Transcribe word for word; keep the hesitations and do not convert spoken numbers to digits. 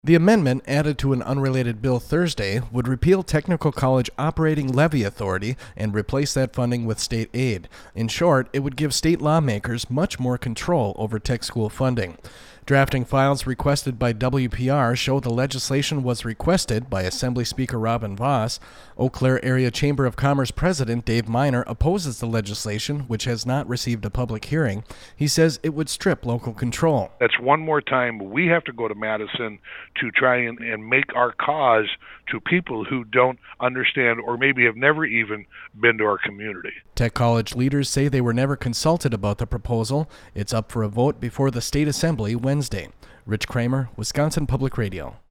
The amendment, added to an unrelated bill Thursday, would repeal Technical College Operating Levy Authority and replace that funding with state aid. In short, it would give state lawmakers much more control over tech school funding. Drafting files requested by W P R show the legislation was requested by Assembly Speaker Robin Vos. Eau Claire Area Chamber of Commerce President Dave Miner opposes the legislation, which has not received a public hearing. He says it would strip local control. That's one more time we have to go to Madison to try and, and make our cause to people who don't understand or maybe have never even been to our community. Tech college leaders say they were never consulted about the proposal. It's up for a vote before the state assembly Wednesday. Rich Kramer, Wisconsin Public Radio.